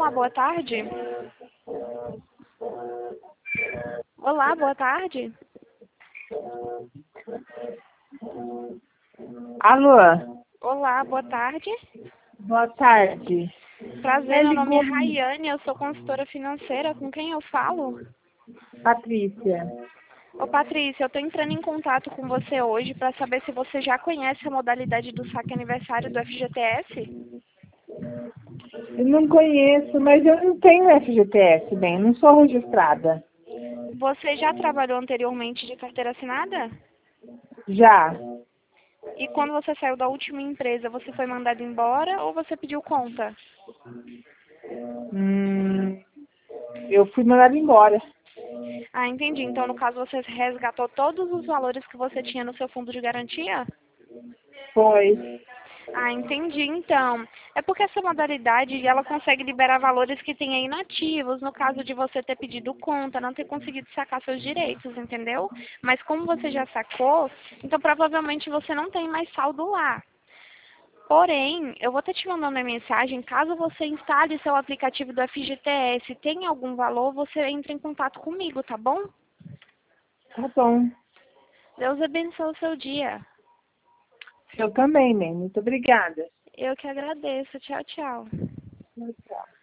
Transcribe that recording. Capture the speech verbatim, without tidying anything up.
Olá, boa tarde. Olá, boa tarde. Alô, Olá, boa tarde. boa tarde. Prazer, É, meu nome é ligou Rayane, eu sou consultora financeira. Com quem eu falo? Patrícia. Ô, Patrícia, eu estou entrando em contato com você hoje para saber se você já conhece a modalidade do saque aniversário do F G T S. Eu não conheço, mas eu não tenho F G T S, bem, não sou registrada. Você já trabalhou anteriormente de carteira assinada? Já. E quando você saiu da última empresa, você foi mandado embora ou você pediu conta? Hum, eu fui mandada embora. Ah, entendi. Então, no caso, você resgatou todos os valores que você tinha no seu fundo de garantia? Foi. Ah, entendi. Então, é porque essa modalidade, ela consegue liberar valores que tem aí inativos, no caso de você ter pedido conta, não ter conseguido sacar seus direitos, entendeu? Mas como você já sacou, então provavelmente você não tem mais saldo lá. Porém, eu vou estar te mandando uma mensagem, caso você instale seu aplicativo do F G T S e tenha algum valor, você entra em contato comigo, tá bom? Tá bom. Deus abençoe o seu dia. Eu também, bem. Muito obrigada. Eu que agradeço. Tchau, tchau. Tchau, tchau.